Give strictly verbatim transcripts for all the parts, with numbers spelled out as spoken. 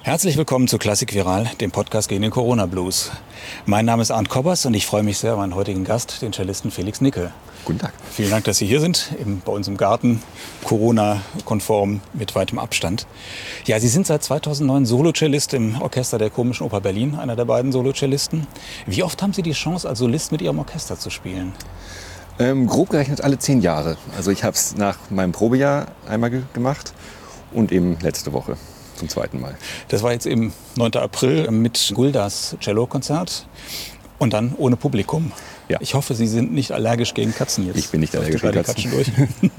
Herzlich willkommen zu Klassik Viral, dem Podcast gegen den Corona-Blues. Mein Name ist Arndt Koppers und ich freue mich sehr auf meinen heutigen Gast, den Cellisten Felix Nickel. Guten Tag. Vielen Dank, dass Sie hier sind, im, bei uns im Garten, Corona-konform, mit weitem Abstand. Ja, Sie sind seit zweitausendneun Solo-Cellist im Orchester der Komischen Oper Berlin, einer der beiden Solo-Cellisten. Wie oft haben Sie die Chance, als Solist mit Ihrem Orchester zu spielen? Ähm, grob gerechnet alle zehn Jahre. Also ich habe es nach meinem Probejahr einmal ge- gemacht und eben letzte Woche zum zweiten Mal. Das war jetzt eben neunten April mit Guldas Cello-Konzert und dann ohne Publikum. Ja. Ich hoffe, Sie sind nicht allergisch gegen Katzen jetzt. Ich bin nicht allergisch gegen Katzen. Durch.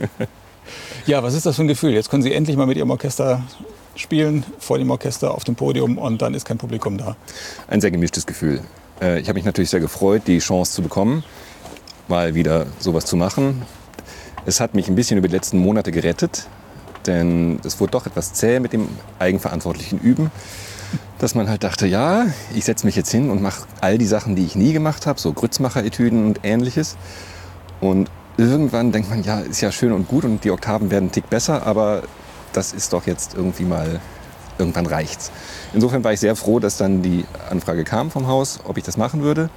Ja, was ist das für ein Gefühl? Jetzt können Sie endlich mal mit Ihrem Orchester spielen, vor dem Orchester auf dem Podium, und dann ist kein Publikum da. Ein sehr gemischtes Gefühl. Äh, ich habe mich natürlich sehr gefreut, die Chance zu bekommen, mal wieder sowas zu machen. Es hat mich ein bisschen über die letzten Monate gerettet, denn es wurde doch etwas zäh mit dem eigenverantwortlichen Üben, dass man halt dachte, ja, ich setze mich jetzt hin und mache all die Sachen, die ich nie gemacht habe, so Grützmacher-Etüden und Ähnliches. Und irgendwann denkt man, ja, ist ja schön und gut und die Oktaven werden einen Tick besser, aber das ist doch jetzt irgendwie mal, irgendwann reicht's. Insofern war ich sehr froh, dass dann die Anfrage kam vom Haus, ob ich das machen würde.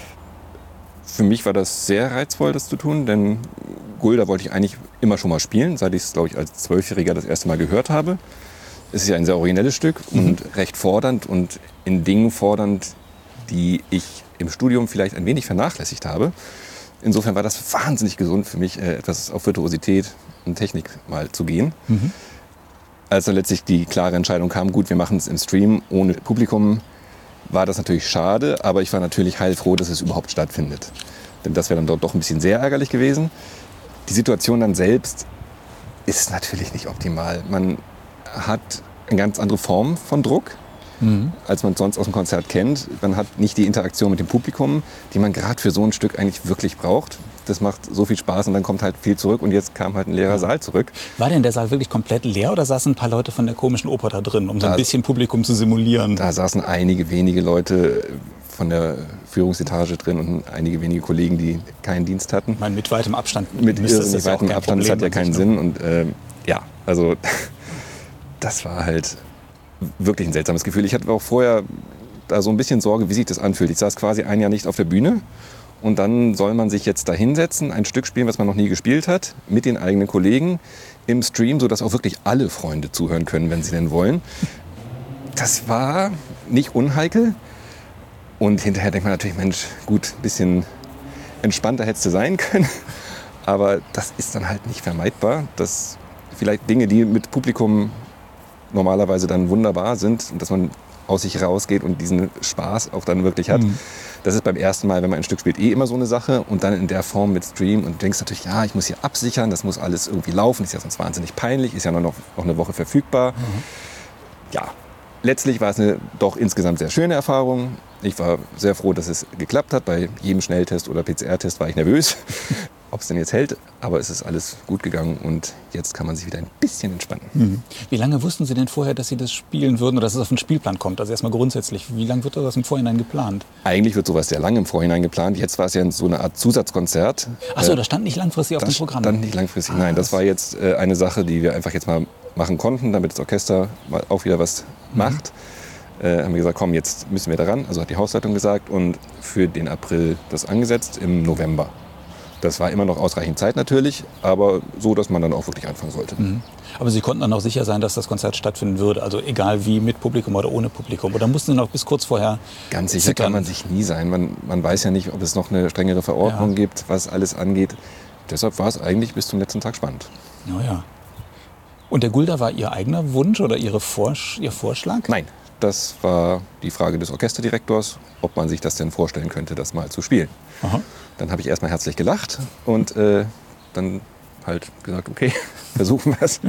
Für mich war das sehr reizvoll, das zu tun, denn Gulda wollte ich eigentlich immer schon mal spielen, seit ich es, glaube ich, als Zwölfjähriger das erste Mal gehört habe. Es ist ja ein sehr originelles Stück und mhm. recht fordernd und in Dingen fordernd, die ich im Studium vielleicht ein wenig vernachlässigt habe. Insofern war das wahnsinnig gesund für mich, etwas auf Virtuosität und Technik mal zu gehen. Mhm. Als dann letztlich die klare Entscheidung kam, gut, wir machen es im Stream ohne Publikum, war das natürlich schade, aber ich war natürlich heilfroh, dass es überhaupt stattfindet. Denn das wäre dann dort doch ein bisschen sehr ärgerlich gewesen. Die Situation dann selbst ist natürlich nicht optimal. Man hat eine ganz andere Form von Druck, mhm. als man sonst aus dem Konzert kennt. Man hat nicht die Interaktion mit dem Publikum, die man gerade für so ein Stück eigentlich wirklich braucht. Das macht so viel Spaß und dann kommt halt viel zurück und jetzt kam halt ein leerer Saal zurück. War denn der Saal wirklich komplett leer oder saßen ein paar Leute von der Komischen Oper da drin, um so ein da, bisschen Publikum zu simulieren? Da saßen einige wenige Leute von der Führungsetage drin und einige wenige Kollegen, die keinen Dienst hatten. Ich meine, mit weitem Abstand. Mit irrsinnig weitem ja Abstand, das hat ja keinen Sinn. Und äh, ja, also das war halt wirklich ein seltsames Gefühl. Ich hatte auch vorher da so ein bisschen Sorge, wie sich das anfühlt. Ich saß quasi ein Jahr nicht auf der Bühne. Und dann soll man sich jetzt da hinsetzen, ein Stück spielen, was man noch nie gespielt hat, mit den eigenen Kollegen im Stream, sodass auch wirklich alle Freunde zuhören können, wenn sie denn wollen. Das war nicht unheikel. Und hinterher denkt man natürlich, Mensch, gut, ein bisschen entspannter hättest du sein können. Aber das ist dann halt nicht vermeidbar, dass vielleicht Dinge, die mit Publikum normalerweise dann wunderbar sind und dass man aus sich rausgeht und diesen Spaß auch dann wirklich hat. Mhm. Das ist beim ersten Mal, wenn man ein Stück spielt, eh immer so eine Sache. Und dann in der Form mit Stream. Und du denkst natürlich, ja, ich muss hier absichern, das muss alles irgendwie laufen. Ist ja sonst wahnsinnig peinlich, ist ja nur noch, noch eine Woche verfügbar. Mhm. Ja, letztlich war es eine doch insgesamt sehr schöne Erfahrung. Ich war sehr froh, dass es geklappt hat. Bei jedem Schnelltest oder P C R-Test war ich nervös, ob es denn jetzt hält. Aber es ist alles gut gegangen und jetzt kann man sich wieder ein bisschen entspannen. Mhm. Wie lange wussten Sie denn vorher, dass Sie das spielen würden oder dass es auf den Spielplan kommt? Also erstmal grundsätzlich, wie lange wird das im Vorhinein geplant? Eigentlich wird sowas sehr lange im Vorhinein geplant. Jetzt war es ja so eine Art Zusatzkonzert. Ach so, das stand nicht langfristig auf dem Programm? Das stand nicht langfristig, ah, nein. Das war jetzt äh, eine Sache, die wir einfach jetzt mal machen konnten, damit das Orchester auch wieder was mhm. macht. Äh, haben wir gesagt, komm, jetzt müssen wir daran. Also hat die Hausleitung gesagt. Und für den April das angesetzt im November. Das war immer noch ausreichend Zeit natürlich, aber so, dass man dann auch wirklich anfangen sollte. Mhm. Aber Sie konnten dann auch sicher sein, dass das Konzert stattfinden würde, also egal wie, mit Publikum oder ohne Publikum? Oder mussten Sie noch bis kurz vorher Ganz sicher zittern? Kann man sich nie sein. Man, man weiß ja nicht, ob es noch eine strengere Verordnung ja. gibt, was alles angeht. Deshalb war es eigentlich bis zum letzten Tag spannend. Naja. Und der Gulda war Ihr eigener Wunsch oder Ihre Vorsch- Ihr Vorschlag? Nein, das war die Frage des Orchesterdirektors, ob man sich das denn vorstellen könnte, das mal zu spielen. Aha. Dann habe ich erstmal herzlich gelacht und äh, dann halt gesagt, okay, versuchen wir es.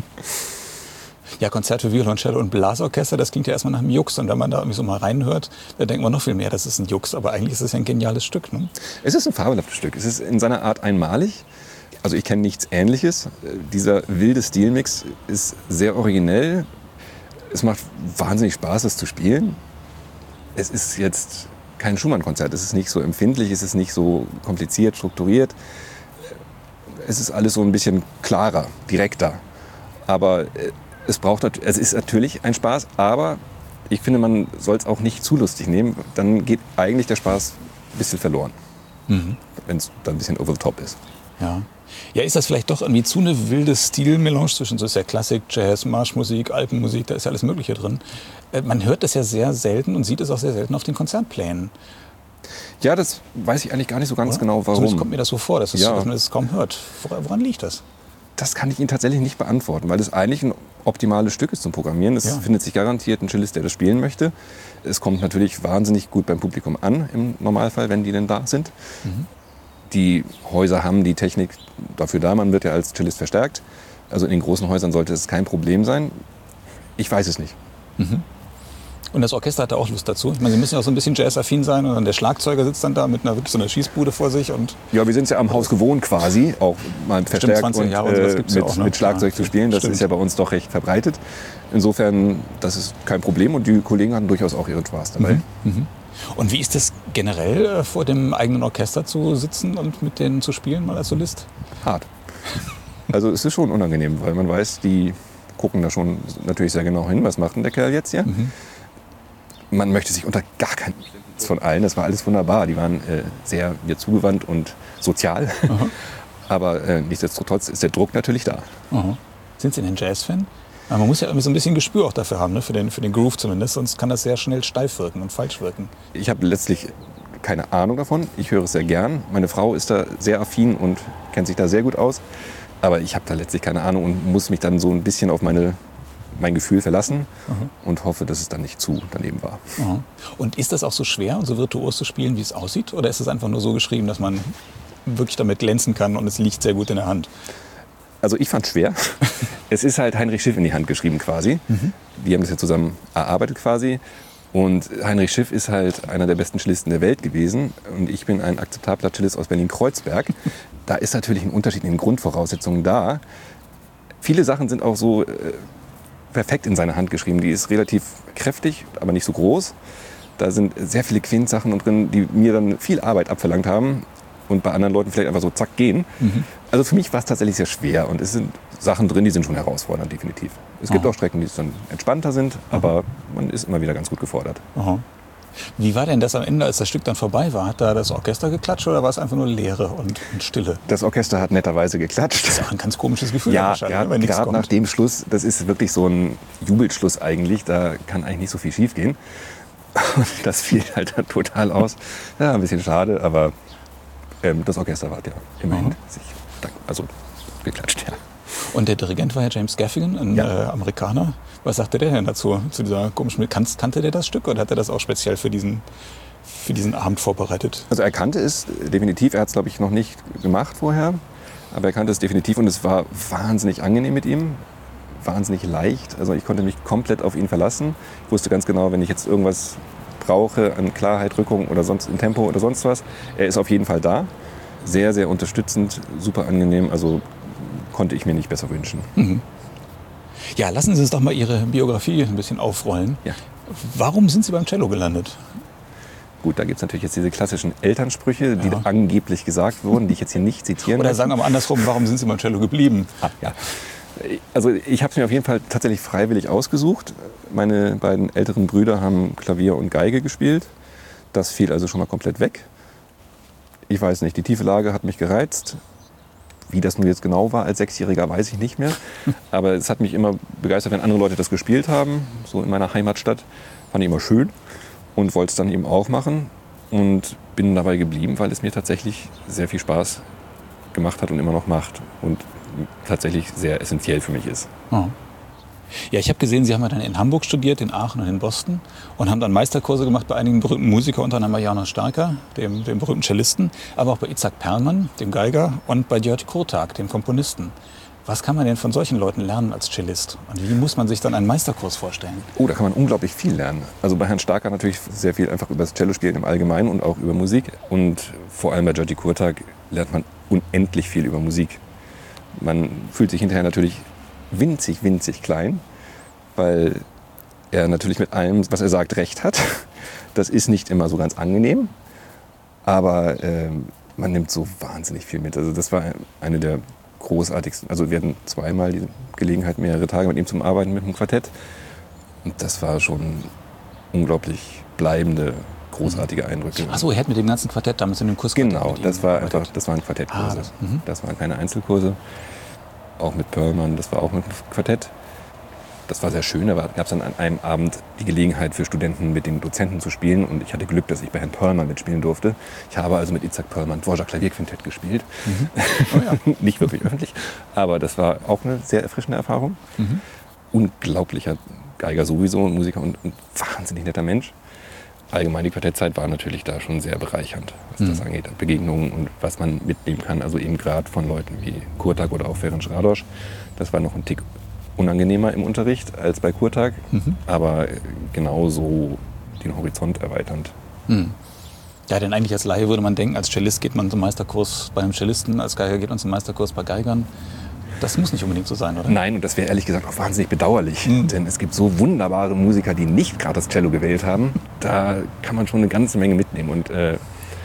Ja, Konzert für Violoncello und Blasorchester, das klingt ja erstmal nach einem Jux. Und wenn man da irgendwie so mal reinhört, da denkt man noch viel mehr, das ist ein Jux. Aber eigentlich ist es ja ein geniales Stück. Ne? Es ist ein fabelhaftes Stück. Es ist in seiner Art einmalig. Also ich kenne nichts Ähnliches. Dieser wilde Stilmix ist sehr originell. Es macht wahnsinnig Spaß, es zu spielen. Es ist jetzt kein Schumann-Konzert. Es ist nicht so empfindlich, es ist nicht so kompliziert, strukturiert. Es ist alles so ein bisschen klarer, direkter. Aber es braucht, es ist natürlich ein Spaß, aber ich finde, man soll es auch nicht zu lustig nehmen. Dann geht eigentlich der Spaß ein bisschen verloren, mhm. wenn es dann ein bisschen over the top ist. Ja. Ja, ist das vielleicht doch irgendwie zu eine wilde Stilmelange zwischen, so ist ja Klassik, Jazz, Marschmusik, Alpenmusik, da ist ja alles Mögliche drin. Man hört das ja sehr selten und sieht es auch sehr selten auf den Konzertplänen. Ja, das weiß ich eigentlich gar nicht so ganz Oder? genau, warum. Zumindest kommt mir das so vor, dass, es, ja. dass man das kaum hört. Woran, woran liegt das? Das kann ich Ihnen tatsächlich nicht beantworten, weil das eigentlich ein optimales Stück ist zum Programmieren. Es ja. findet sich garantiert ein Cellist, der das spielen möchte. Es kommt natürlich wahnsinnig gut beim Publikum an, im Normalfall, wenn die denn da sind. Mhm. Die Häuser haben die Technik dafür da, man wird ja als Cellist verstärkt. Also in den großen Häusern sollte es kein Problem sein. Ich weiß es nicht. Mhm. Und das Orchester hat da auch Lust dazu? Ich meine, Sie müssen ja auch so ein bisschen jazzaffin sein und dann der Schlagzeuger sitzt dann da mit einer wirklich so einer Schießbude vor sich. Und ja, wir sind es ja am Haus gewohnt quasi, auch mal verstärkt und Jahre, und äh, mit, ja auch, ne? mit Schlagzeug ja, zu spielen. Das stimmt. Ist ja bei uns doch recht verbreitet. Insofern, das ist kein Problem und die Kollegen hatten durchaus auch ihren Spaß dabei. Mhm. Mhm. Und wie ist es generell, äh, vor dem eigenen Orchester zu sitzen und mit denen zu spielen, mal als Solist? Hart. Also es ist schon unangenehm, weil man weiß, die gucken da schon natürlich sehr genau hin, was macht denn der Kerl jetzt hier? Mhm. Man möchte sich unter gar keinen von allen, das war alles wunderbar, die waren äh, sehr mir zugewandt und sozial. Aber äh, nichtsdestotrotz ist der Druck natürlich da. Aha. Sind Sie denn Jazz-Fan? Aber man muss ja irgendwie so ein bisschen Gespür auch dafür haben, ne? für, den, für den Groove zumindest, sonst kann das sehr schnell steif wirken und falsch wirken. Ich habe letztlich keine Ahnung davon, ich höre es sehr gern. Meine Frau ist da sehr affin und kennt sich da sehr gut aus. Aber ich habe da letztlich keine Ahnung und muss mich dann so ein bisschen auf meine, mein Gefühl verlassen Aha. und hoffe, dass es dann nicht zu daneben war. Aha. Und ist das auch so schwer und so virtuos zu spielen, wie es aussieht? Oder ist es einfach nur so geschrieben, dass man wirklich damit glänzen kann und es liegt sehr gut in der Hand? Also ich fand es schwer. Es ist halt Heinrich Schiff in die Hand geschrieben quasi. Mhm. Wir haben das ja zusammen erarbeitet quasi. Und Heinrich Schiff ist halt einer der besten Cellisten der Welt gewesen. Und ich bin ein akzeptabler Cellist aus Berlin-Kreuzberg. Da ist natürlich ein Unterschied in den Grundvoraussetzungen da. Viele Sachen sind auch so äh, perfekt in seine Hand geschrieben. Die ist relativ kräftig, aber nicht so groß. Da sind sehr viele Quintsachen drin, die mir dann viel Arbeit abverlangt haben. Und bei anderen Leuten vielleicht einfach so zack gehen. Mhm. Also für mich war es tatsächlich sehr schwer. Und es sind Sachen drin, die sind schon herausfordernd, definitiv. Es gibt Aha. auch Strecken, die dann entspannter sind, aber Aha. man ist immer wieder ganz gut gefordert. Aha. Wie war denn das am Ende, als das Stück dann vorbei war? Hat da das Orchester geklatscht oder war es einfach nur Leere und, und Stille? Das Orchester hat netterweise geklatscht. Das ist auch ein ganz komisches Gefühl. Ja, gerade nach dem Schluss, das ist wirklich so ein Jubelschluss eigentlich. Da kann eigentlich nicht so viel schief gehen. Und das fiel halt dann total aus. Ja, ein bisschen schade, aber ähm, das Orchester hat ja immerhin Aha. sich also geklatscht, ja. Und der Dirigent war ja James Gaffigan, ein ja. äh, Amerikaner. Was sagte der denn dazu, zu dieser komischen... Kannte der das Stück oder hat er das auch speziell für diesen, für diesen Abend vorbereitet? Also er kannte es definitiv. Er hat es, glaube ich, noch nicht gemacht vorher. Aber er kannte es definitiv und es war wahnsinnig angenehm mit ihm. Wahnsinnig leicht. Also ich konnte mich komplett auf ihn verlassen. Ich wusste ganz genau, wenn ich jetzt irgendwas brauche an Klarheit, Rückung oder sonst in Tempo oder sonst was, er ist auf jeden Fall da. Sehr, sehr unterstützend, super angenehm. Also konnte ich mir nicht besser wünschen. Mhm. Ja, lassen Sie uns doch mal Ihre Biografie ein bisschen aufrollen. Ja. Warum sind Sie beim Cello gelandet? Gut, da gibt es natürlich jetzt diese klassischen Elternsprüche, die ja. angeblich gesagt wurden, die ich jetzt hier nicht zitieren Oder möchte. sagen wir mal andersrum, warum sind Sie beim Cello geblieben? Ah, ja. Also ich habe es mir auf jeden Fall tatsächlich freiwillig ausgesucht. Meine beiden älteren Brüder haben Klavier und Geige gespielt. Das fiel also schon mal komplett weg. Ich weiß nicht, die tiefe Lage hat mich gereizt. Wie das nun jetzt genau war als Sechsjähriger, weiß ich nicht mehr. Aber es hat mich immer begeistert, wenn andere Leute das gespielt haben. So in meiner Heimatstadt. Fand ich immer schön und wollte es dann eben auch machen. Und bin dabei geblieben, weil es mir tatsächlich sehr viel Spaß gemacht hat und immer noch macht. Und tatsächlich sehr essentiell für mich ist. Oh. Ja, ich habe gesehen, Sie haben ja dann in Hamburg studiert, in Aachen und in Boston und haben dann Meisterkurse gemacht bei einigen berühmten Musikern, unter anderem bei Janos Starker, dem, dem berühmten Cellisten, aber auch bei Itzhak Perlman, dem Geiger, und bei György Kurtág, dem Komponisten. Was kann man denn von solchen Leuten lernen als Cellist? Und wie muss man sich dann einen Meisterkurs vorstellen? Oh, da kann man unglaublich viel lernen. Also bei Herrn Starker natürlich sehr viel einfach über das Cellospielen im Allgemeinen und auch über Musik. Und vor allem bei György Kurtág lernt man unendlich viel über Musik. Man fühlt sich hinterher natürlich winzig, winzig klein, weil er natürlich mit allem, was er sagt, recht hat. Das ist nicht immer so ganz angenehm, aber äh, man nimmt so wahnsinnig viel mit. Also das war eine der großartigsten, also wir hatten zweimal die Gelegenheit, mehrere Tage mit ihm zum Arbeiten mit dem Quartett. Und das war schon unglaublich bleibende, großartige Eindrücke. Achso, ihr hättet mit dem ganzen Quartett damals in dem Kurs Genau, das war einfach, das waren Quartettkurse. Ah, das, das waren keine Einzelkurse. Auch mit Perlman, das war auch mit Quartett. Das war sehr schön. Da gab es dann an einem Abend die Gelegenheit für Studenten mit den Dozenten zu spielen. Und ich hatte Glück, dass ich bei Herrn Perlman mitspielen durfte. Ich habe also mit Itzhak Perlman Dvorak Klavierquintett gespielt. Mhm. Oh ja. Nicht wirklich öffentlich, aber das war auch eine sehr erfrischende Erfahrung. Mhm. Unglaublicher Geiger sowieso, Musiker und ein wahnsinnig netter Mensch. Allgemein die Quartettzeit war natürlich da schon sehr bereichernd, was mhm. das angeht. Begegnungen und was man mitnehmen kann. Also eben gerade von Leuten wie Kurtag oder auch Ferenc Rados. Das war noch ein Tick unangenehmer im Unterricht als bei Kurtag, mhm. aber genauso den Horizont erweiternd. Mhm. Ja, denn eigentlich als Laie würde man denken, als Cellist geht man zum Meisterkurs bei einem Cellisten, als Geiger geht man zum Meisterkurs bei Geigern. Das muss nicht unbedingt so sein, oder? Nein, und das wäre ehrlich gesagt auch wahnsinnig bedauerlich. Mhm. Denn es gibt so wunderbare Musiker, die nicht gerade das Cello gewählt haben. Da kann man schon eine ganze Menge mitnehmen. Und, äh,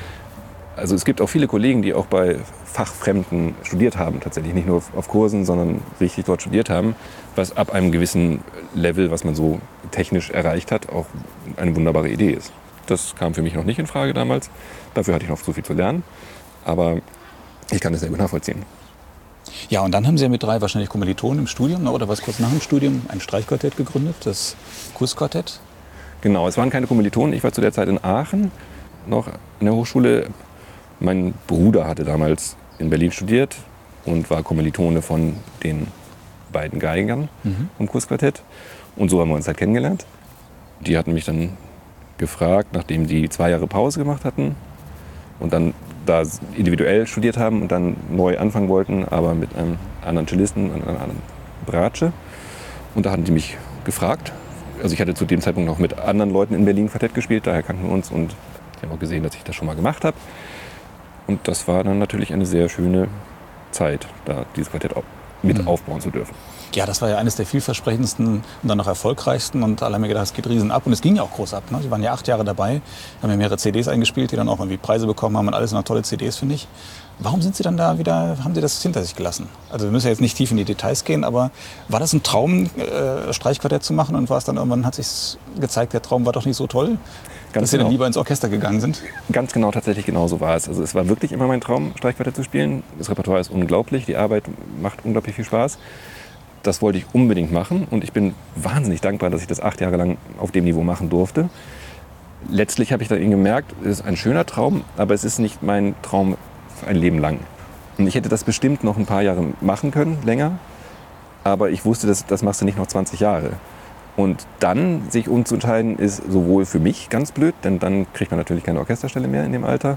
also es gibt auch viele Kollegen, die auch bei Fachfremden studiert haben. Tatsächlich nicht nur auf Kursen, sondern richtig dort studiert haben. Was ab einem gewissen Level, was man so technisch erreicht hat, auch eine wunderbare Idee ist. Das kam für mich noch nicht in Frage damals. Dafür hatte ich noch zu viel zu lernen. Aber ich kann das sehr gut nachvollziehen. Ja, und dann haben Sie ja mit drei wahrscheinlich Kommilitonen im Studium, oder was kurz nach dem Studium, ein Streichquartett gegründet, das Kursquartett. Genau, es waren keine Kommilitonen. Ich war zu der Zeit in Aachen noch in der Hochschule. Mein Bruder hatte damals in Berlin studiert und war Kommilitone von den beiden Geigern mhm. vom Kursquartett. Und so haben wir uns halt kennengelernt. Die hatten mich dann gefragt, nachdem die zwei Jahre Pause gemacht hatten und dann da individuell studiert haben und dann neu anfangen wollten, aber mit einem anderen Cellisten, einer anderen Bratsche. Und da hatten die mich gefragt. Also ich hatte zu dem Zeitpunkt noch mit anderen Leuten in Berlin Quartett gespielt, daher kannten wir uns und die haben auch gesehen, dass ich das schon mal gemacht habe. Und das war dann natürlich eine sehr schöne Zeit, da dieses Quartett mit mhm. aufbauen zu dürfen. Ja, das war ja eines der vielversprechendsten und dann noch erfolgreichsten. Und alle haben mir gedacht, es geht riesen ab. Und es ging ja auch groß ab. Ne? Sie waren ja acht Jahre dabei, haben ja mehrere C Ds eingespielt, die dann auch irgendwie Preise bekommen haben und alles noch tolle C Ds, finde ich. Warum sind Sie dann da wieder, haben Sie das hinter sich gelassen? Also wir müssen ja jetzt nicht tief in die Details gehen, aber war das ein Traum, äh, Streichquartett zu machen? Und war es dann irgendwann, hat sich gezeigt, der Traum war doch nicht so toll, Ganz dass Sie genau. dann lieber ins Orchester gegangen sind? Ganz genau, tatsächlich genau so war es. Also es war wirklich immer mein Traum, Streichquartett zu spielen. Das Repertoire ist unglaublich, die Arbeit macht unglaublich viel Spaß. Das wollte ich unbedingt machen und ich bin wahnsinnig dankbar, dass ich das acht Jahre lang auf dem Niveau machen durfte. Letztlich habe ich dann eben gemerkt, es ist ein schöner Traum, aber es ist nicht mein Traum für ein Leben lang. Und ich hätte das bestimmt noch ein paar Jahre machen können, länger, aber ich wusste, das, das machst du nicht noch zwanzig Jahre. Und dann sich umzuentscheiden, ist sowohl für mich ganz blöd, denn dann kriegt man natürlich keine Orchesterstelle mehr in dem Alter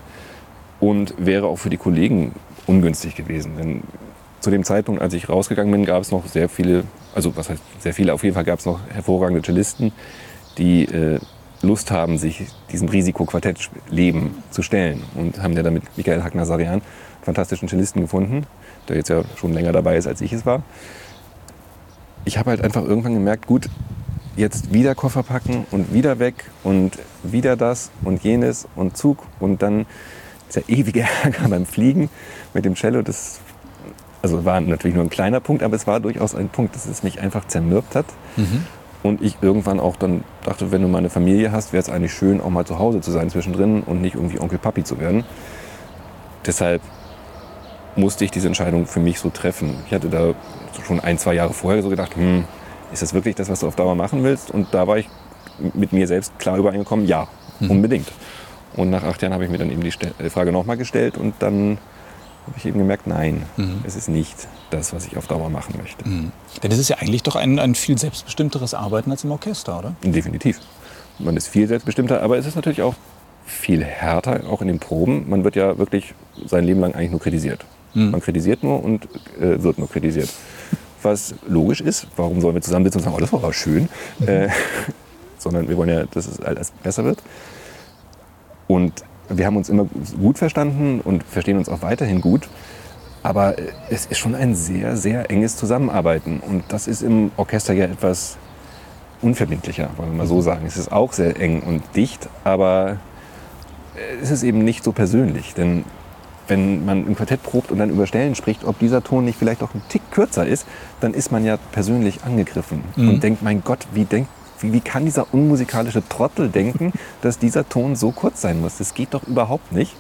und wäre auch für die Kollegen ungünstig gewesen. Denn zu dem Zeitpunkt, als ich rausgegangen bin, gab es noch sehr viele, also was heißt sehr viele, auf jeden Fall gab es noch hervorragende Cellisten, die äh, Lust haben, sich diesem Risiko-Quartett-Leben zu stellen. Und haben ja dann mit Michael Hack-Nazarian einen fantastischen Cellisten gefunden, der jetzt ja schon länger dabei ist, als ich es war. Ich habe halt einfach irgendwann gemerkt, gut, jetzt wieder Koffer packen und wieder weg und wieder das und jenes und Zug und dann dieser ewige Ärger beim Fliegen mit dem Cello, das Also war natürlich nur ein kleiner Punkt, aber es war durchaus ein Punkt, dass es mich einfach zermürbt hat. Mhm. Und ich irgendwann auch dann dachte, wenn du mal eine Familie hast, wäre es eigentlich schön, auch mal zu Hause zu sein zwischendrin und nicht irgendwie Onkel Papi zu werden. Deshalb musste ich diese Entscheidung für mich so treffen. Ich hatte da schon ein, zwei Jahre vorher so gedacht, hm, ist das wirklich das, was du auf Dauer machen willst? Und da war ich mit mir selbst klar übereingekommen, ja, mhm. unbedingt. Und nach acht Jahren habe ich mir dann eben die Frage nochmal gestellt und dann habe ich eben gemerkt, nein, mhm. es ist nicht das, was ich auf Dauer machen möchte. Mhm. Denn es ist ja eigentlich doch ein, ein viel selbstbestimmteres Arbeiten als im Orchester, oder? Definitiv. Man ist viel selbstbestimmter, aber es ist natürlich auch viel härter, auch in den Proben. Man wird ja wirklich sein Leben lang eigentlich nur kritisiert. Mhm. Man kritisiert nur und äh, wird nur kritisiert. Was logisch ist, warum sollen wir zusammensitzen und sagen, oh, das war aber schön. Mhm. Äh, sondern wir wollen ja, dass es alles besser wird. Und wir haben uns immer gut verstanden und verstehen uns auch weiterhin gut. Aber es ist schon ein sehr, sehr enges Zusammenarbeiten. Und das ist im Orchester ja etwas unverbindlicher, wollen wir mal so sagen. Es ist auch sehr eng und dicht, aber es ist eben nicht so persönlich. Denn wenn man im Quartett probt und dann über Stellen spricht, ob dieser Ton nicht vielleicht auch ein Tick kürzer ist, dann ist man ja persönlich angegriffen mhm. und denkt, mein Gott, wie denkt wie, wie kann dieser unmusikalische Trottel denken, dass dieser Ton so kurz sein muss? Das geht doch überhaupt nicht.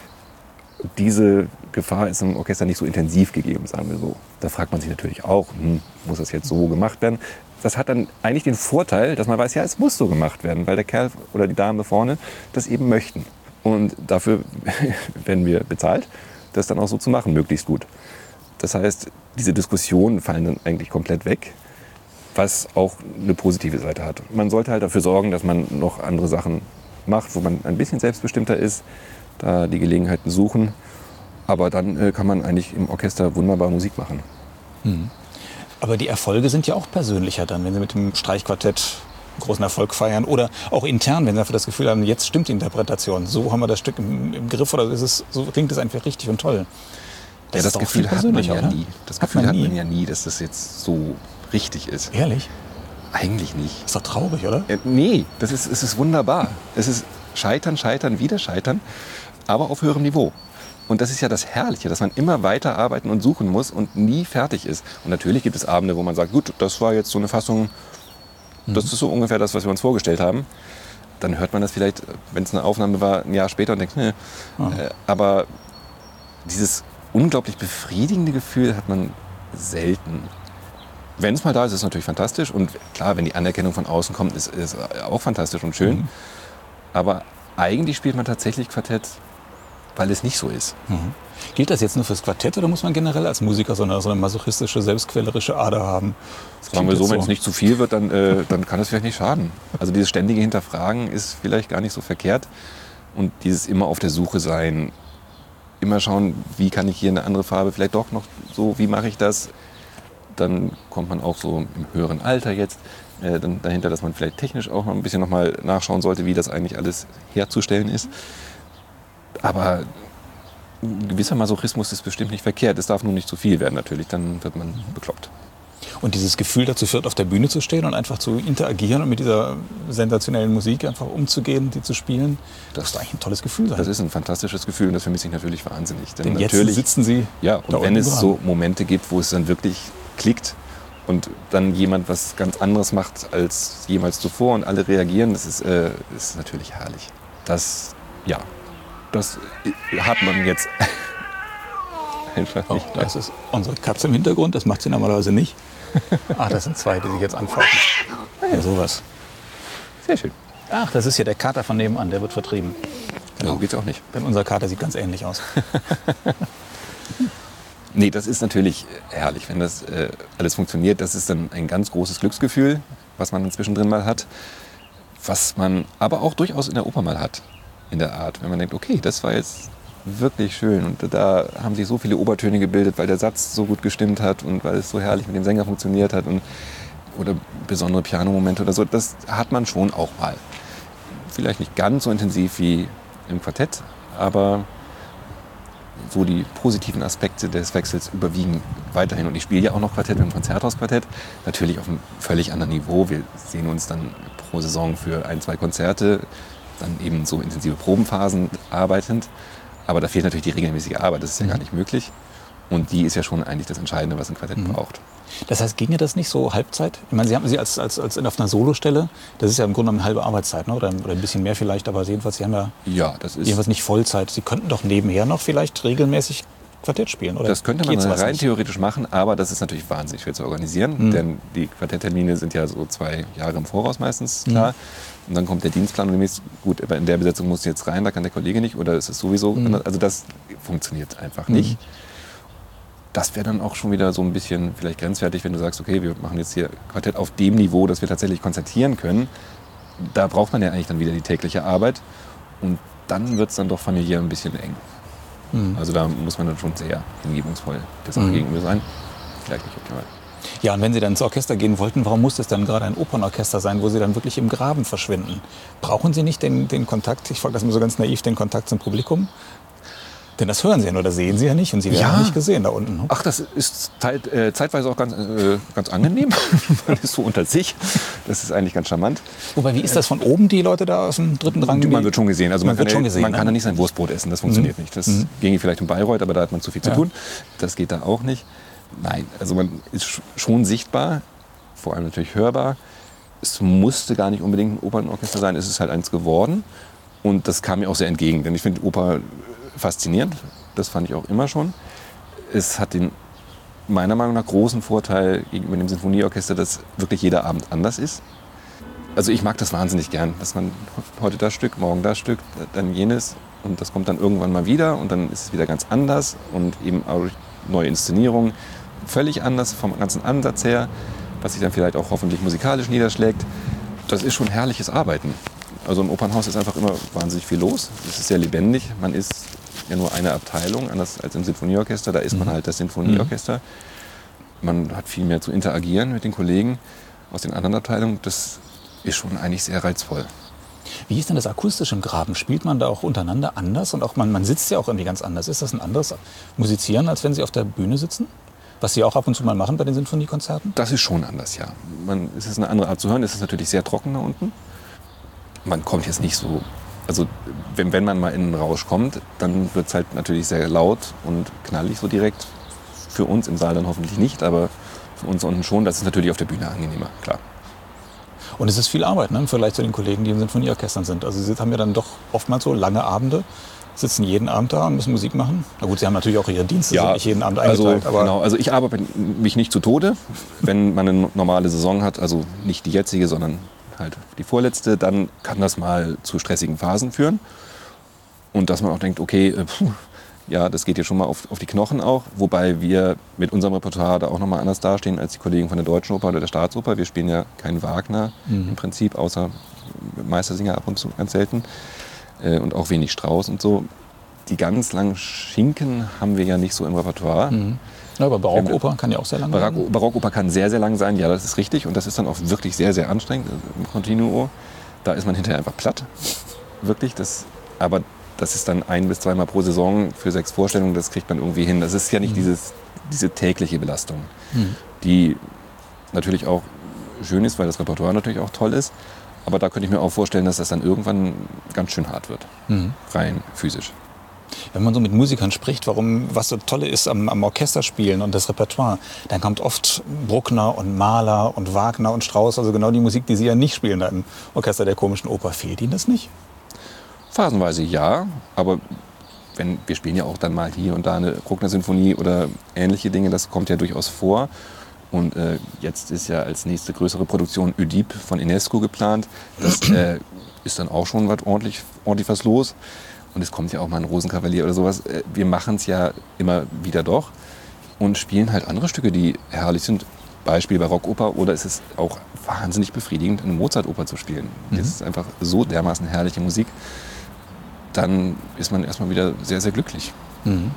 Diese Gefahr ist im Orchester nicht so intensiv gegeben, sagen wir so. Da fragt man sich natürlich auch, hm, muss das jetzt so gemacht werden? Das hat dann eigentlich den Vorteil, dass man weiß, ja, es muss so gemacht werden, weil der Kerl oder die Dame vorne das eben möchten. Und dafür werden wir bezahlt, das dann auch so zu machen, möglichst gut. Das heißt, diese Diskussionen fallen dann eigentlich komplett weg, was auch eine positive Seite hat. Man sollte halt dafür sorgen, dass man noch andere Sachen macht, wo man ein bisschen selbstbestimmter ist, da die Gelegenheiten suchen. Aber dann äh, kann man eigentlich im Orchester wunderbar Musik machen. Mhm. Aber die Erfolge sind ja auch persönlicher dann, wenn Sie mit dem Streichquartett großen Erfolg feiern oder auch intern, wenn Sie einfach das Gefühl haben, jetzt stimmt die Interpretation, so haben wir das Stück im, im Griff oder ist es, so klingt es einfach richtig und toll. Das, ja, das Gefühl hat man ja oder? nie. Das Gefühl hat man, hat man ja nie, dass das jetzt so richtig ist. Ehrlich? Eigentlich nicht. Ist doch traurig, oder? Äh, nee, das ist, es ist wunderbar. Es ist Scheitern, Scheitern, wieder Scheitern, aber auf höherem Niveau. Und das ist ja das Herrliche, dass man immer weiter arbeiten und suchen muss und nie fertig ist. Und natürlich gibt es Abende, wo man sagt, gut, das war jetzt so eine Fassung, mhm. das ist so ungefähr das, was wir uns vorgestellt haben. Dann hört man das vielleicht, wenn es eine Aufnahme war, ein Jahr später und denkt, ne. Mhm. Äh, aber dieses unglaublich befriedigende Gefühl hat man selten. Wenn es mal da ist, ist es natürlich fantastisch. Und klar, wenn die Anerkennung von außen kommt, ist es auch fantastisch und schön. Mhm. Aber eigentlich spielt man tatsächlich Quartett, weil es nicht so ist. Mhm. Gilt das jetzt nur fürs Quartett oder muss man generell als Musiker so eine, so eine masochistische, selbstquälerische Ader haben? Sagen wir so, wenn es nicht zu viel wird, dann, äh, dann kann es vielleicht nicht schaden. Also dieses ständige Hinterfragen ist vielleicht gar nicht so verkehrt. Und dieses immer auf der Suche sein, immer schauen, wie kann ich hier eine andere Farbe, vielleicht doch noch so, wie mache ich das? Dann kommt man auch so im höheren Alter jetzt äh, dann dahinter, dass man vielleicht technisch auch noch ein bisschen noch mal nachschauen sollte, wie das eigentlich alles herzustellen ist. Aber ein gewisser Masochismus ist bestimmt nicht verkehrt. Es darf nur nicht zu viel werden natürlich, dann wird man bekloppt. Und dieses Gefühl dazu führt, auf der Bühne zu stehen und einfach zu interagieren und mit dieser sensationellen Musik einfach umzugehen, die zu spielen, das, das ist eigentlich ein tolles Gefühl sein. Das ist ein fantastisches Gefühl und das vermisse ich natürlich wahnsinnig. Denn, Denn natürlich, jetzt sitzen Sie ja, und wenn es dran. so Momente gibt, wo es dann wirklich klickt und dann jemand was ganz anderes macht als jemals zuvor und alle reagieren, das ist, äh, ist natürlich herrlich. Das, ja, das hat man jetzt einfach nicht. Oh, das ist unsere Katze im Hintergrund, das macht sie normalerweise nicht. Ach, das sind zwei, die sich jetzt anfauchen. Ja, sowas. Sehr schön. Ach, das ist hier der Kater von nebenan, der wird vertrieben. Genau. So geht's auch nicht. Denn unser Kater sieht ganz ähnlich aus. Nee, das ist natürlich herrlich, wenn das äh, alles funktioniert. Das ist dann ein ganz großes Glücksgefühl, was man zwischendrin mal hat. Was man aber auch durchaus in der Oper mal hat, in der Art. Wenn man denkt, okay, das war jetzt wirklich schön und da haben sich so viele Obertöne gebildet, weil der Satz so gut gestimmt hat und weil es so herrlich mit dem Sänger funktioniert hat und, oder besondere Pianomomente oder so. Das hat man schon auch mal. Vielleicht nicht ganz so intensiv wie im Quartett, aber so die positiven Aspekte des Wechsels überwiegen weiterhin. Und ich spiele ja auch noch Quartett mit dem Konzerthausquartett, natürlich auf einem völlig anderen Niveau. Wir sehen uns dann pro Saison für ein, zwei Konzerte, dann eben so intensive Probenphasen arbeitend. Aber da fehlt natürlich die regelmäßige Arbeit, das ist ja mhm. gar nicht möglich. Und die ist ja schon eigentlich das Entscheidende, was ein Quartett mhm. braucht. Das heißt, ginge das nicht so Halbzeit? Ich meine, Sie haben Sie als, als, als auf einer Solostelle, das ist ja im Grunde genommen eine halbe Arbeitszeit, ne? oder, oder ein bisschen mehr vielleicht, aber jedenfalls, Sie haben ja, ja das ist jedenfalls nicht Vollzeit. Sie könnten doch nebenher noch vielleicht regelmäßig Quartett spielen, oder? Das könnte man rein nicht? theoretisch machen, aber das ist natürlich wahnsinnig schwer zu organisieren, mhm. denn die Quartetttermine sind ja so zwei Jahre im Voraus meistens klar. Mhm. Und dann kommt der Dienstplan und demnächst, gut, in der Besetzung muss jetzt rein, da kann der Kollege nicht, oder ist es sowieso, mhm. also das funktioniert einfach nicht. Mhm. Das wäre dann auch schon wieder so ein bisschen vielleicht grenzwertig, wenn du sagst, okay, wir machen jetzt hier Quartett auf dem Niveau, dass wir tatsächlich konzertieren können. Da braucht man ja eigentlich dann wieder die tägliche Arbeit und dann wird es dann doch familiär ein bisschen eng. Mhm. Also da muss man dann schon sehr hingebungsvoll der Sache mhm. gegenüber sein. Vielleicht nicht optimal. Ja, und wenn Sie dann ins Orchester gehen wollten, warum muss das dann gerade ein Opernorchester sein, wo Sie dann wirklich im Graben verschwinden? Brauchen Sie nicht den, den Kontakt, ich frage das mal so ganz naiv, den Kontakt zum Publikum? Denn das hören Sie ja nur, das sehen Sie ja nicht und Sie werden ja nicht gesehen da unten. Ne? Ach, das ist zeit, äh, zeitweise auch ganz, äh, ganz angenehm. Man ist so unter sich. Das ist eigentlich ganz charmant. Wobei, wie ist das von oben, die Leute da aus dem dritten Rang? Man wird schon gesehen. Also man, man, kann, schon gesehen, man ne? kann da nicht sein Wurstbrot essen, das funktioniert mhm. nicht. Das mhm. ginge vielleicht in Bayreuth, aber da hat man zu viel zu ja. tun. Das geht da auch nicht. Nein, also man ist schon sichtbar, vor allem natürlich hörbar. es musste gar nicht unbedingt ein Opernorchester sein, es ist halt eins geworden. Und das kam mir auch sehr entgegen, denn ich finde Oper faszinierend, das fand ich auch immer schon. Es hat den meiner Meinung nach großen Vorteil gegenüber dem Sinfonieorchester, dass wirklich jeder Abend anders ist. Also ich mag das wahnsinnig gern, dass man heute das Stück, morgen das Stück, dann jenes und das kommt dann irgendwann mal wieder und dann ist es wieder ganz anders und eben auch neue Inszenierungen völlig anders vom ganzen Ansatz her, was sich dann vielleicht auch hoffentlich musikalisch niederschlägt. Das ist schon herrliches Arbeiten. Also im Opernhaus ist einfach immer wahnsinnig viel los. Es ist sehr lebendig. Man ist ja nur eine Abteilung, anders als im Sinfonieorchester. Da ist man halt das Sinfonieorchester. Man hat viel mehr zu interagieren mit den Kollegen aus den anderen Abteilungen. Das ist schon eigentlich sehr reizvoll. Wie ist denn das akustisch im Graben? Spielt man da auch untereinander anders? Und auch man, man sitzt ja auch irgendwie ganz anders. Ist das ein anderes Musizieren, als wenn Sie auf der Bühne sitzen? Was Sie auch ab und zu mal machen bei den Sinfoniekonzerten? Das ist schon anders, ja. Man, es ist eine andere Art zu hören. Es ist natürlich sehr trocken da unten. Man kommt jetzt nicht so... Also wenn, wenn man mal in einen Rausch kommt, dann wird es halt natürlich sehr laut und knallig so direkt. Für uns im Saal dann hoffentlich nicht, aber für uns unten schon. Das ist natürlich auf der Bühne angenehmer, klar. Und es ist viel Arbeit, ne, im Vergleich zu den Kollegen, die in Sinfonieorchestern sind. Also Sie haben ja dann doch oftmals so lange Abende, sitzen jeden Abend da und müssen Musik machen. Na gut, Sie haben natürlich auch Ihre Dienste, ja, sind nicht jeden Abend eingeteilt. Also, aber genau, also ich arbeite mich nicht zu Tode. Wenn man eine normale Saison hat, also nicht die jetzige, sondern halt die vorletzte, dann kann das mal zu stressigen Phasen führen. Und dass man auch denkt, okay, äh, puh, ja, das geht ja schon mal auf, auf die Knochen auch. Wobei wir mit unserem Repertoire da auch nochmal anders dastehen als die Kollegen von der Deutschen Oper oder der Staatsoper. Wir spielen ja keinen Wagner mhm. im Prinzip, außer Meistersinger ab und zu ganz selten. Äh, und auch wenig Strauss und so. Die ganz langen Schinken haben wir ja nicht so im Repertoire. Mhm. Ja, aber Barockoper kann ja auch sehr lang Barock, sein. Barockoper kann sehr, sehr lang sein, ja, das ist richtig. Und das ist dann auch wirklich sehr, sehr anstrengend im Continuo. Da ist man hinterher einfach platt, wirklich. Das, aber das ist dann ein- bis zweimal pro Saison für sechs Vorstellungen, das kriegt man irgendwie hin. Das ist ja nicht mhm. dieses, diese tägliche Belastung, mhm. die natürlich auch schön ist, weil das Repertoire natürlich auch toll ist. Aber da könnte ich mir auch vorstellen, dass das dann irgendwann ganz schön hart wird, mhm. rein physisch. Wenn man so mit Musikern spricht, warum, was so toll ist am, am Orchesterspielen und das Repertoire, dann kommt oft Bruckner und Mahler und Wagner und Strauss, also genau die Musik, die Sie ja nicht spielen da im Orchester der Komischen Oper. Fehlt Ihnen das nicht? Phasenweise ja, aber wenn, wir spielen ja auch dann mal hier und da eine Bruckner-Sinfonie oder ähnliche Dinge, das kommt ja durchaus vor. Und äh, jetzt ist ja als nächste größere Produktion Oedipe von Ionesco geplant. Das äh, ist dann auch schon was ordentlich, ordentlich was los. Und es kommt ja auch mal ein Rosenkavalier oder sowas. Wir machen es ja immer wieder doch und spielen halt andere Stücke, die herrlich sind. Beispiel Barockoper, oder es ist auch wahnsinnig befriedigend, eine Mozartoper zu spielen. Mhm. Das ist einfach so dermaßen herrliche Musik. Dann ist man erstmal wieder sehr, sehr glücklich. Mhm.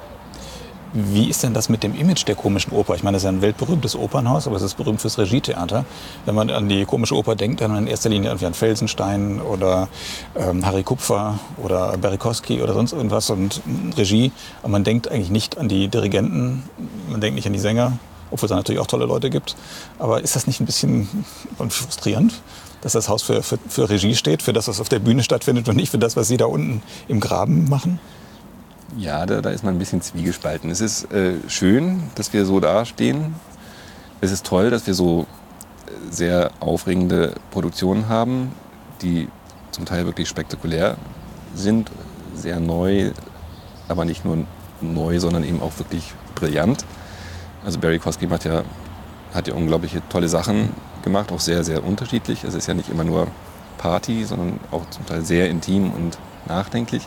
Wie ist denn das mit dem Image der Komischen Oper? Ich meine, das ist ja ein weltberühmtes Opernhaus, aber es ist berühmt fürs Regietheater. Wenn man an die Komische Oper denkt, dann in erster Linie irgendwie an Felsenstein oder ähm, Harry Kupfer oder Berikowski oder sonst irgendwas und Regie. Aber man denkt eigentlich nicht an die Dirigenten, man denkt nicht an die Sänger, obwohl es da natürlich auch tolle Leute gibt. Aber ist das nicht ein bisschen frustrierend, dass das Haus für, für, für Regie steht, für das, was auf der Bühne stattfindet und nicht für das, was Sie da unten im Graben machen? Ja, da, da ist man ein bisschen zwiegespalten. Es ist äh, schön, dass wir so dastehen. Es ist toll, dass wir so sehr aufregende Produktionen haben, die zum Teil wirklich spektakulär sind, sehr neu, aber nicht nur neu, sondern eben auch wirklich brillant. Also Berikowski hat ja, hat ja unglaubliche tolle Sachen gemacht, auch sehr, sehr unterschiedlich. Es ist ja nicht immer nur Party, sondern auch zum Teil sehr intim und nachdenklich.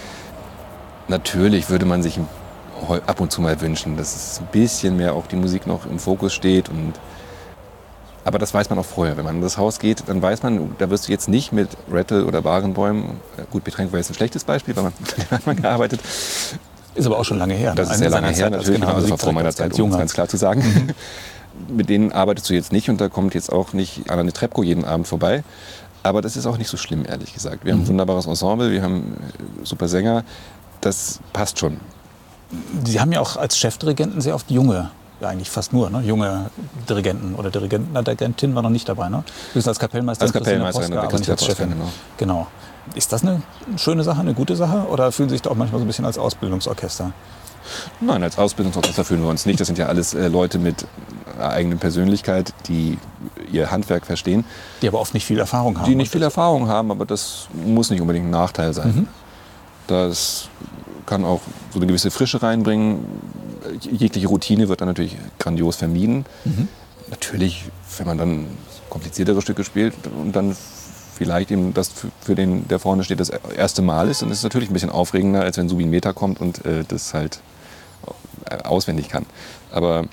Natürlich würde man sich ab und zu mal wünschen, dass es ein bisschen mehr auch die Musik noch im Fokus steht. Und aber das weiß man auch vorher. Wenn man in das Haus geht, dann weiß man, da wirst du jetzt nicht mit Rattle oder Barenboim, gut, Betränk war jetzt ein schlechtes Beispiel, weil man, mit dem hat man gearbeitet. Ist aber auch schon lange her. Das ist sehr lange her, natürlich, genau, also vor meiner Zeit, um es ganz klar zu sagen. Mit denen arbeitest du jetzt nicht und da kommt jetzt auch nicht Anna Netrebko jeden Abend vorbei. Aber das ist auch nicht so schlimm, ehrlich gesagt. Wir haben ein wunderbares Ensemble, wir haben super Sänger. Das passt schon. Sie haben ja auch als Chefdirigenten sehr oft junge, ja eigentlich fast nur, ne? junge Dirigenten oder Dirigenten. Na, Dirigentin war noch nicht dabei, ne? Höchstens als Kapellmeisterin. Als Kapellmeisterin, aber nicht als Chefin. Genau. genau. Ist das eine schöne Sache, eine gute Sache? Oder fühlen Sie sich da auch manchmal so ein bisschen als Ausbildungsorchester? Nein, als Ausbildungsorchester fühlen wir uns nicht. Das sind ja alles äh, Leute mit einer eigenen Persönlichkeit, die ihr Handwerk verstehen. Die aber oft nicht viel Erfahrung haben. Die nicht viel Erfahrung haben, aber das muss nicht unbedingt ein Nachteil sein. Mhm. Das kann auch so eine gewisse Frische reinbringen. Jegliche Routine wird dann natürlich grandios vermieden. Mhm. Natürlich, wenn man dann kompliziertere Stücke spielt und dann vielleicht eben das für den, der vorne steht, das erste Mal ist, dann ist es natürlich ein bisschen aufregender, als wenn Subin Mehta kommt und äh, das halt auswendig kann. Aber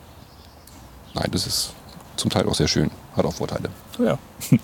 nein, das ist zum Teil auch sehr schön, hat auch Vorteile. Ja.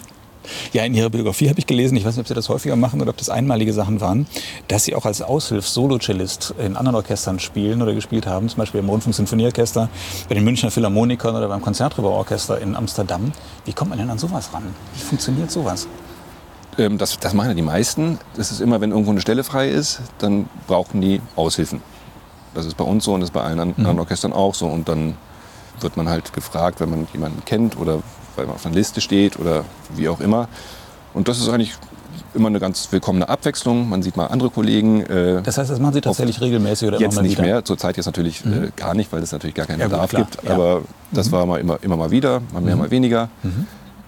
Ja, in Ihrer Biografie habe ich gelesen, ich weiß nicht, ob Sie das häufiger machen oder ob das einmalige Sachen waren, dass Sie auch als Aushilfs-Solo-Cellist in anderen Orchestern spielen oder gespielt haben, zum Beispiel im Rundfunk-Sinfonieorchester, bei den Münchner Philharmonikern oder beim Konzertgebauorchester in Amsterdam. Wie kommt man denn an sowas ran? Wie funktioniert sowas? Ähm, das, das machen ja die meisten. Das ist immer, wenn irgendwo eine Stelle frei ist, dann brauchen die Aushilfen. Das ist bei uns so und das ist bei allen anderen mhm. Orchestern auch so. Und dann wird man halt gefragt, wenn man jemanden kennt oder weil man auf einer Liste steht oder wie auch immer. Und das ist eigentlich immer eine ganz willkommene Abwechslung. Man sieht mal andere Kollegen. Äh, das heißt, das machen Sie tatsächlich regelmäßig oder jetzt immer mal nicht wieder? mehr. Zurzeit jetzt natürlich mhm. äh, gar nicht, weil es natürlich gar keinen ja, Bedarf gut, gibt. Ja. Aber das mhm. war mal immer, immer mal wieder, mal mehr, mhm. mal weniger. Mhm.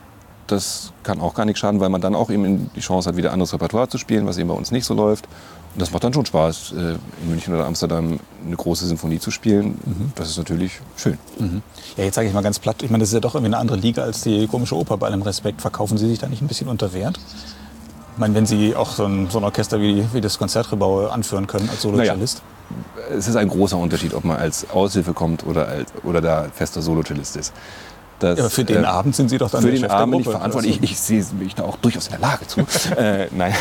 Das kann auch gar nicht schaden, weil man dann auch eben die Chance hat, wieder anderes Repertoire zu spielen, was eben bei uns nicht so läuft. Und das macht dann schon Spaß, in München oder Amsterdam eine große Sinfonie zu spielen. Mhm. Das ist natürlich schön. Mhm. Ja, jetzt sage ich mal ganz platt, ich meine, das ist ja doch irgendwie eine andere Liga als die Komische Oper, bei allem Respekt. Verkaufen Sie sich da nicht ein bisschen unter Wert? Ich meine, wenn Sie auch so ein, so ein Orchester wie, wie das Konzertgebau anführen können als Solo-Cellist? Naja, es ist ein großer Unterschied, ob man als Aushilfe kommt oder, als, oder da fester Solo-Cellist ist. Das, ja, aber für den äh, Abend sind Sie doch dann für der den Chef Abend der bin ich verantwortlich. Ich, ich sehe mich da auch durchaus in der Lage zu. äh, nein,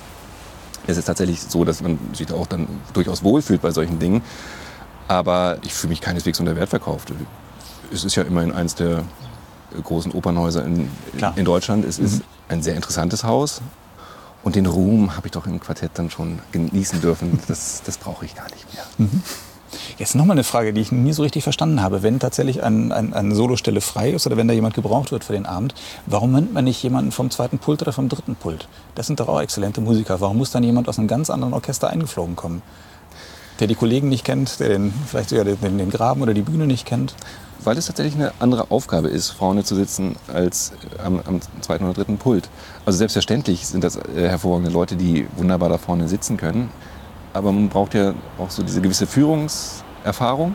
es ist tatsächlich so, dass man sich da auch dann durchaus wohlfühlt bei solchen Dingen. Aber ich fühle mich keineswegs unter Wert verkauft. Es ist ja immerhin eines der großen Opernhäuser in, in Deutschland. Es mhm. ist ein sehr interessantes Haus. Und den Ruhm habe ich doch im Quartett dann schon genießen dürfen. Das, das brauche ich gar nicht mehr. Mhm. Jetzt nochmal eine Frage, die ich nie so richtig verstanden habe. Wenn tatsächlich ein, ein, eine Solostelle frei ist oder wenn da jemand gebraucht wird für den Abend, warum nimmt man nicht jemanden vom zweiten Pult oder vom dritten Pult? Das sind doch auch exzellente Musiker. Warum muss dann jemand aus einem ganz anderen Orchester eingeflogen kommen? Der die Kollegen nicht kennt, der den, vielleicht sogar den, den Graben oder die Bühne nicht kennt? Weil es tatsächlich eine andere Aufgabe ist, vorne zu sitzen als am, am zweiten oder dritten Pult. Also selbstverständlich sind das äh, hervorragende Leute, die wunderbar da vorne sitzen können. Aber man braucht ja auch so diese gewisse Führungserfahrung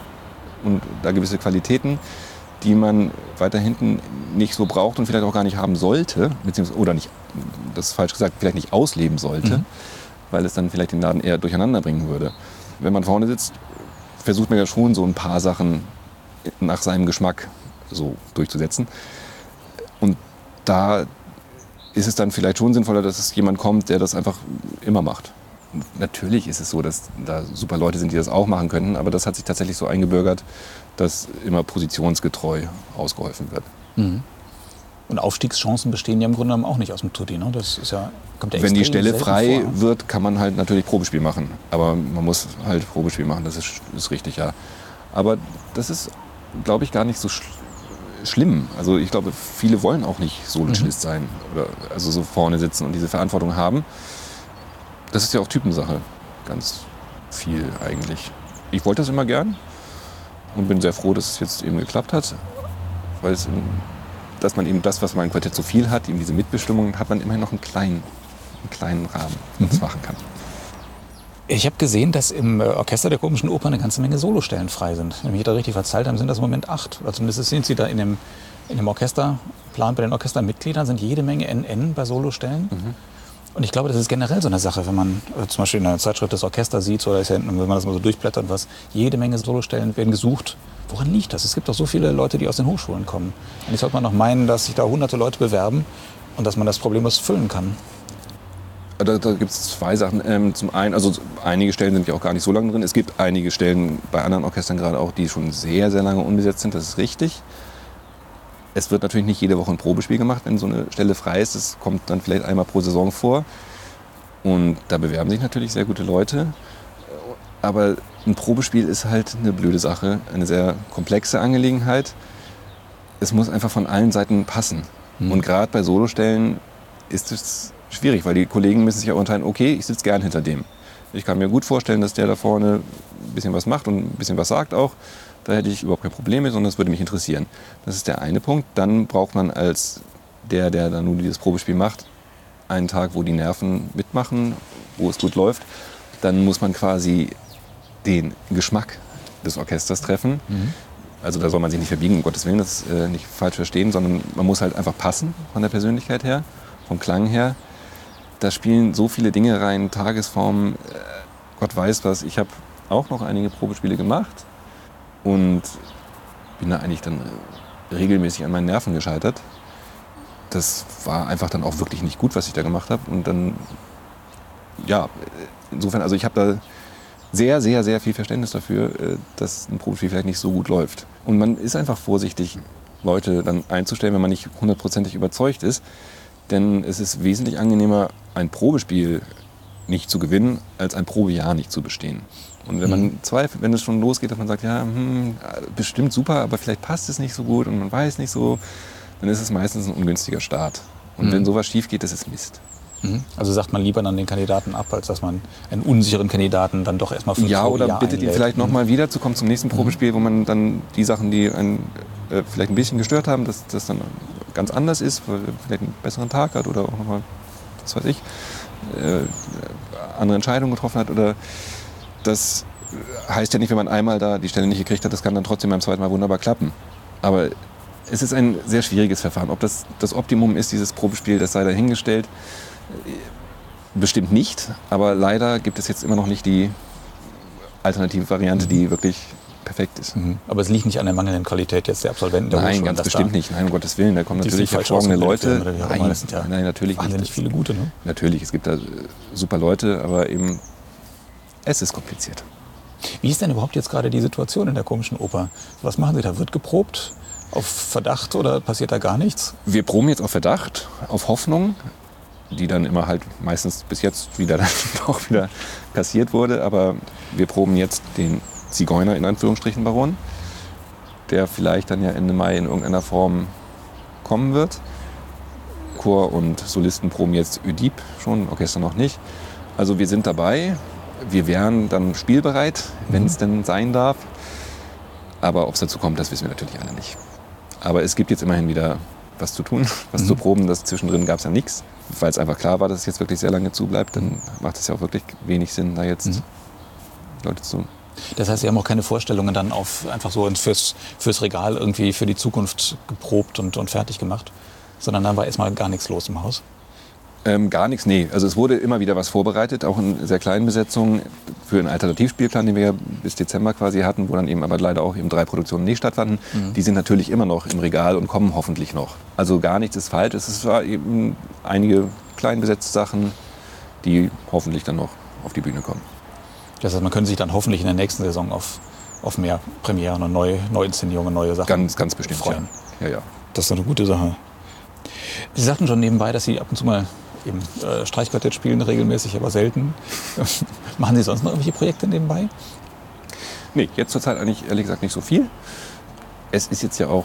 und da gewisse Qualitäten, die man weiter hinten nicht so braucht und vielleicht auch gar nicht haben sollte, beziehungsweise, oder nicht, das ist falsch gesagt, vielleicht nicht ausleben sollte, mhm. weil es dann vielleicht den Laden eher durcheinander bringen würde. Wenn man vorne sitzt, versucht man ja schon so ein paar Sachen nach seinem Geschmack so durchzusetzen. Und da ist es dann vielleicht schon sinnvoller, dass es jemand kommt, der das einfach immer macht. Natürlich ist es so, dass da super Leute sind, die das auch machen könnten, aber das hat sich tatsächlich so eingebürgert, dass immer positionsgetreu ausgeholfen wird. Mhm. Und Aufstiegschancen bestehen ja im Grunde genommen auch nicht aus dem Tutti, ne? Das ist ja, kommt ja Wenn die Stelle frei vor. wird, kann man halt natürlich Probespiel machen. Aber man muss halt Probespiel machen, das ist, ist richtig, ja. Aber das ist, glaube ich, gar nicht so sch- schlimm. Also ich glaube, viele wollen auch nicht Solo-Cellist mhm. sein oder also so vorne sitzen und diese Verantwortung haben. Das ist ja auch Typensache, ganz viel eigentlich. Ich wollte das immer gern und bin sehr froh, dass es jetzt eben geklappt hat, weil es, dass man eben das, was man im Quartett so viel hat, eben diese Mitbestimmung, hat man immerhin noch einen kleinen, einen kleinen Rahmen, wo man es machen kann. Ich habe gesehen, dass im Orchester der Komischen Oper eine ganze Menge Solostellen frei sind. Wenn mich da richtig verzeiht haben, sind das im Moment acht. Also zumindest sind sie da in dem, in dem Orchesterplan, bei den Orchestermitgliedern sind jede Menge N N bei Solostellen. Mhm. Und ich glaube, das ist generell so eine Sache, wenn man äh, zum Beispiel in der Zeitschrift das Orchester sieht, oder ist ja, wenn man das mal so durchblättert, was, jede Menge Solostellen werden gesucht. Woran liegt das? Es gibt doch so viele Leute, die aus den Hochschulen kommen. Eigentlich sollte man doch meinen, dass sich da hunderte Leute bewerben und dass man das problemlos füllen kann. Da, da gibt es zwei Sachen. Ähm, zum einen, also einige Stellen sind ja auch gar nicht so lange drin. Es gibt einige Stellen bei anderen Orchestern gerade auch, die schon sehr, sehr lange unbesetzt sind. Das ist richtig. Es wird natürlich nicht jede Woche ein Probespiel gemacht, wenn so eine Stelle frei ist. Das kommt dann vielleicht einmal pro Saison vor. Und da bewerben sich natürlich sehr gute Leute. Aber ein Probespiel ist halt eine blöde Sache, eine sehr komplexe Angelegenheit. Es muss einfach von allen Seiten passen. Mhm. Und gerade bei Solostellen ist es schwierig, weil die Kollegen müssen sich ja unterteilen, okay, ich sitze gern hinter dem. Ich kann mir gut vorstellen, dass der da vorne ein bisschen was macht und ein bisschen was sagt auch. Da hätte ich überhaupt kein Problem mit, sondern das würde mich interessieren. Das ist der eine Punkt. Dann braucht man als der, der dann nun dieses Probespiel macht, einen Tag, wo die Nerven mitmachen, wo es gut läuft. Dann muss man quasi den Geschmack des Orchesters treffen. Mhm. Also da soll man sich nicht verbiegen, um Gottes Willen, das äh, nicht falsch verstehen, sondern man muss halt einfach passen von der Persönlichkeit her, vom Klang her. Da spielen so viele Dinge rein, Tagesformen, äh, Gott weiß was. Ich habe auch noch einige Probespiele gemacht und bin da eigentlich dann regelmäßig an meinen Nerven gescheitert. Das war einfach dann auch wirklich nicht gut, was ich da gemacht habe. Und dann, ja, insofern, also ich habe da sehr, sehr, sehr viel Verständnis dafür, dass ein Probespiel vielleicht nicht so gut läuft. Und man ist einfach vorsichtig, Leute dann einzustellen, wenn man nicht hundertprozentig überzeugt ist. Denn es ist wesentlich angenehmer, ein Probespiel nicht zu gewinnen, als ein Probejahr nicht zu bestehen. Und wenn man mhm. zweifelt, wenn es schon losgeht, dass man sagt, ja, hm, bestimmt super, aber vielleicht passt es nicht so gut und man weiß nicht so, dann ist es meistens ein ungünstiger Start. Und mhm. wenn sowas schief geht, das ist Mist. Mhm. Also sagt man lieber dann den Kandidaten ab, als dass man einen unsicheren Kandidaten dann doch erstmal für ein Ja, oder Jahr bittet ihn vielleicht mhm. nochmal wieder zu kommen zum nächsten Probespiel, wo man dann die Sachen, die einen äh, vielleicht ein bisschen gestört haben, dass das dann ganz anders ist, weil er vielleicht einen besseren Tag hat oder auch nochmal, was weiß ich, äh, andere Entscheidungen getroffen hat. Oder das heißt ja nicht, wenn man einmal da die Stelle nicht gekriegt hat, das kann dann trotzdem beim zweiten Mal wunderbar klappen. Aber es ist ein sehr schwieriges Verfahren. Ob das das Optimum ist, dieses Probespiel, das sei dahingestellt. Bestimmt nicht, aber leider gibt es jetzt immer noch nicht die alternative Variante, mhm. die wirklich perfekt ist. Mhm. Aber es liegt nicht an der mangelnden Qualität jetzt der Absolventen der Nein, Hochschulen, ganz bestimmt nicht. Nein, um Gottes Willen, da kommen natürlich hervorragende Leute. Nein, nein, ja nein, natürlich nicht. Wahnsinnig viele gute, ne? Natürlich, es gibt da super Leute, aber eben, es ist kompliziert. Wie ist denn überhaupt jetzt gerade die Situation in der Komischen Oper? Was machen Sie da? Wird geprobt? Auf Verdacht oder passiert da gar nichts? Wir proben jetzt auf Verdacht, auf Hoffnung, die dann immer halt meistens bis jetzt wieder dann auch wieder kassiert wurde. Aber wir proben jetzt den Zigeuner in Anführungsstrichen Baron, der vielleicht dann ja Ende Mai in irgendeiner Form kommen wird. Chor und Solisten proben jetzt Ödip schon, Orchester noch nicht. Also wir sind dabei. Wir wären dann spielbereit, wenn es denn sein darf. Aber ob es dazu kommt, das wissen wir natürlich alle nicht. Aber es gibt jetzt immerhin wieder was zu tun, was mhm. zu proben. Das zwischendrin gab es ja nichts. Weil es einfach klar war, dass es jetzt wirklich sehr lange zubleibt, dann macht es ja auch wirklich wenig Sinn, da jetzt mhm. Leute zu... Das heißt, Sie haben auch keine Vorstellungen dann auf einfach so fürs, fürs Regal irgendwie für die Zukunft geprobt und, und fertig gemacht, sondern dann war erstmal gar nichts los im Haus? Ähm, gar nichts, nee. Also es wurde immer wieder was vorbereitet, auch in sehr kleinen Besetzungen für einen Alternativspielplan, den wir ja bis Dezember quasi hatten, wo dann eben aber leider auch eben drei Produktionen nicht stattfanden. Mhm. Die sind natürlich immer noch im Regal und kommen hoffentlich noch. Also gar nichts ist falsch. Es war eben einige klein besetzte Sachen, die hoffentlich dann noch auf die Bühne kommen. Das heißt, man könnte sich dann hoffentlich in der nächsten Saison auf, auf mehr Premieren und neue Neuinszenierungen, neue Sachen ganz, ganz bestimmt freuen. Ja. Ja, ja. Das ist eine gute Sache. Sie sagten schon nebenbei, dass Sie ab und zu mal eben äh, Streichquartett spielen, regelmäßig, aber selten. Machen Sie sonst noch irgendwelche Projekte nebenbei? Nee, jetzt zurzeit eigentlich ehrlich gesagt nicht so viel. Es ist jetzt ja auch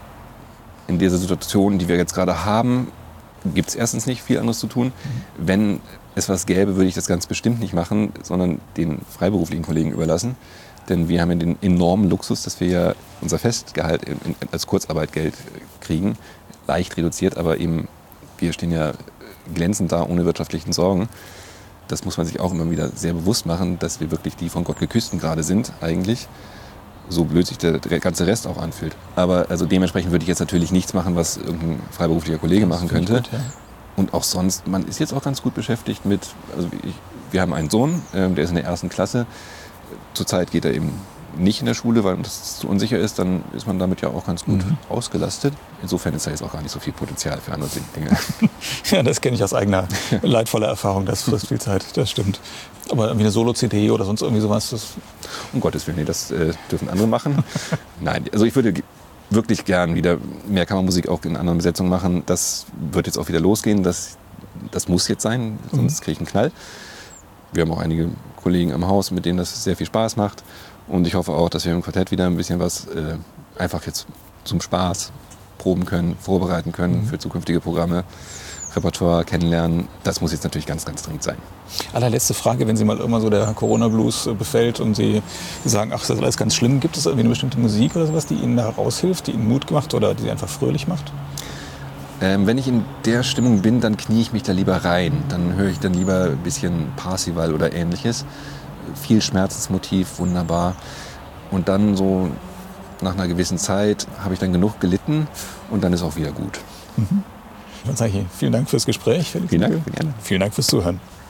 in dieser Situation, die wir jetzt gerade haben, gibt es erstens nicht viel anderes zu tun. Mhm. Wenn es was gäbe, würde ich das ganz bestimmt nicht machen, sondern den freiberuflichen Kollegen überlassen. Denn wir haben ja den enormen Luxus, dass wir ja unser Festgehalt in, in, als Kurzarbeitgeld kriegen. Leicht reduziert, aber eben wir stehen ja glänzend da, ohne wirtschaftlichen Sorgen. Das muss man sich auch immer wieder sehr bewusst machen, dass wir wirklich die von Gott geküssten gerade sind, eigentlich. So blöd sich der, der ganze Rest auch anfühlt. Aber also dementsprechend würde ich jetzt natürlich nichts machen, was irgendein freiberuflicher Kollege das machen könnte. Gut, ja. Und auch sonst, man ist jetzt auch ganz gut beschäftigt mit, also ich, wir haben einen Sohn, äh, der ist in der ersten Klasse. Zurzeit geht er eben nicht in der Schule, weil das zu unsicher ist, dann ist man damit ja auch ganz gut mhm. ausgelastet. Insofern ist da jetzt auch gar nicht so viel Potenzial für andere Dinge. Ja, das kenne ich aus eigener leidvoller Erfahrung, das frisst viel Zeit, das stimmt. Aber irgendwie eine Solo-C D oder sonst irgendwie sowas, das... Um Gottes Willen, nee, das äh, dürfen andere machen. Nein, also ich würde wirklich gern wieder mehr Kammermusik auch in anderen Besetzungen machen. Das wird jetzt auch wieder losgehen, das, das muss jetzt sein, sonst mhm. kriege ich einen Knall. Wir haben auch einige Kollegen am Haus, mit denen das sehr viel Spaß macht. Und ich hoffe auch, dass wir im Quartett wieder ein bisschen was äh, einfach jetzt zum Spaß proben können, vorbereiten können mhm. für zukünftige Programme. Repertoire kennenlernen. Das muss jetzt natürlich ganz, ganz dringend sein. Allerletzte Frage, wenn Sie mal irgendwann so der Corona-Blues befällt und Sie sagen, ach, das ist alles ganz schlimm, gibt es irgendwie eine bestimmte Musik oder sowas, die Ihnen da raushilft, die Ihnen Mut macht oder die Sie einfach fröhlich macht? Ähm, wenn ich in der Stimmung bin, dann knie ich mich da lieber rein. Dann höre ich dann lieber ein bisschen Parsival oder Ähnliches. Viel Schmerzensmotiv, wunderbar. Und dann so nach einer gewissen Zeit habe ich dann genug gelitten und dann ist auch wieder gut. Mhm. Dann sage ich Ihnen vielen Dank fürs Gespräch, Felix. Vielen Dank, gerne. Vielen Dank fürs Zuhören.